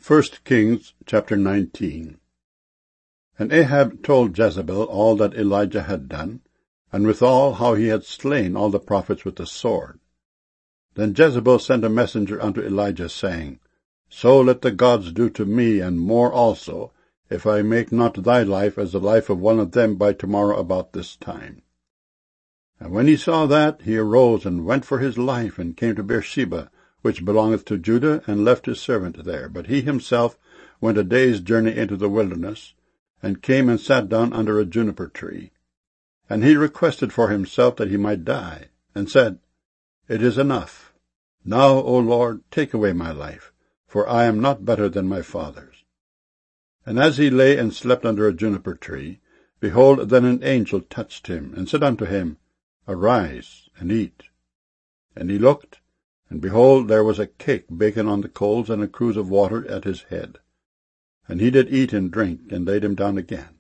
1 Kings chapter 19. And Ahab told Jezebel all that Elijah had done, and withal how he had slain all the prophets with the sword. Then Jezebel sent a messenger unto Elijah, saying, So let the gods do to me, and more also, if I make not thy life as the life of one of them by tomorrow about this time. And when he saw that, he arose and went for his life, and came to Beersheba, which belongeth to Judah, and left his servant there. But he himself went a day's journey into the wilderness, and came and sat down under a juniper tree. And he requested for himself that he might die, and said, It is enough. Now, O Lord, take away my life, for I am not better than my fathers. And as he lay and slept under a juniper tree, behold, then an angel touched him, and said unto him, Arise, and eat. And he looked, and behold, there was a cake baken on the coals, and a cruse of water at his head. And he did eat and drink, and laid him down again.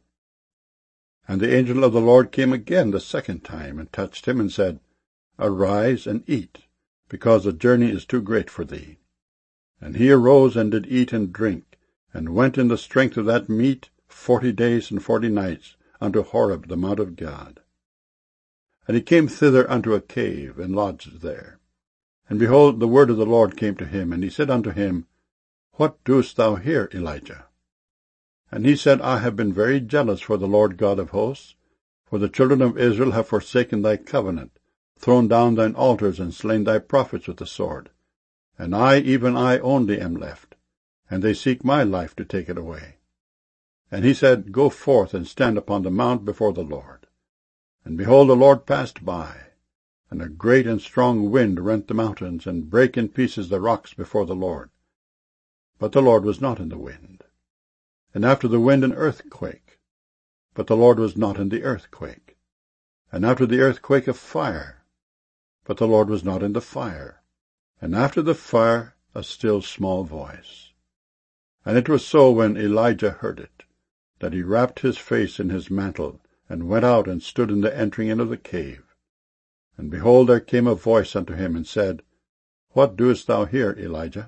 And the angel of the Lord came again the second time, and touched him, and said, Arise and eat, because the journey is too great for thee. And he arose and did eat and drink, and went in the strength of that meat 40 days and 40 nights unto Horeb the mount of God. And he came thither unto a cave, and lodged there. And behold, the word of the Lord came to him, and he said unto him, What doest thou here, Elijah? And he said, I have been very jealous for the Lord God of hosts, for the children of Israel have forsaken thy covenant, thrown down thine altars, and slain thy prophets with the sword. And I, even I only, am left, and they seek my life to take it away. And he said, Go forth and stand upon the mount before the Lord. And behold, the Lord passed by, and a great and strong wind rent the mountains, and brake in pieces the rocks before the Lord. But the Lord was not in the wind. And after the wind an earthquake. But the Lord was not in the earthquake. And after the earthquake a fire. But the Lord was not in the fire. And after the fire a still small voice. And it was so, when Elijah heard it, that he wrapped his face in his mantle, and went out and stood in the entering in of the cave. And behold, there came a voice unto him, and said, What doest thou here, Elijah?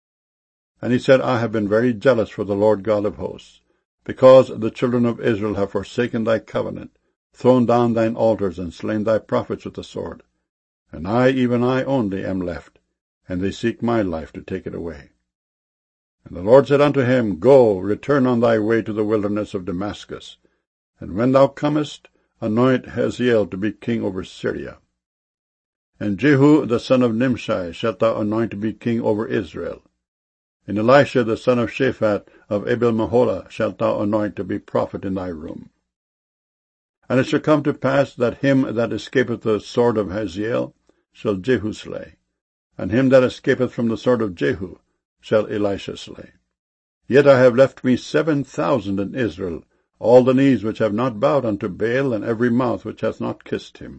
And he said, I have been very jealous for the Lord God of hosts, because the children of Israel have forsaken thy covenant, thrown down thine altars, and slain thy prophets with the sword. And I, even I only, am left, and they seek my life to take it away. And the Lord said unto him, Go, return on thy way to the wilderness of Damascus, and when thou comest, anoint Hazael to be king over Syria. And Jehu the son of Nimshi shalt thou anoint to be king over Israel. And Elisha the son of Shaphat of Abel-Meholah shalt thou anoint to be prophet in thy room. And it shall come to pass that him that escapeth the sword of Hazael shall Jehu slay, and him that escapeth from the sword of Jehu shall Elisha slay. Yet I have left me 7,000 in Israel, all the knees which have not bowed unto Baal, and every mouth which hath not kissed him.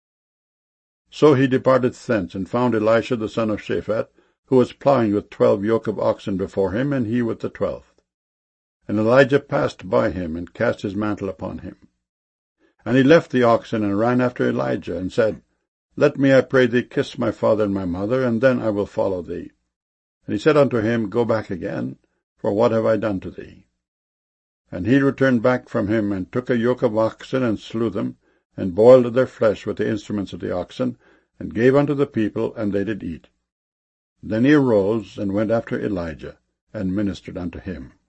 So he departed thence, and found Elisha the son of Shaphat, who was plowing with 12 yoke of oxen before him, and he with the 12th. And Elijah passed by him, and cast his mantle upon him. And he left the oxen, and ran after Elijah, and said, Let me, I pray thee, kiss my father and my mother, and then I will follow thee. And he said unto him, Go back again, for what have I done to thee? And he returned back from him, and took a yoke of oxen, and slew them, and boiled their flesh with the instruments of the oxen, and gave unto the people, and they did eat. Then he arose, and went after Elijah, and ministered unto him.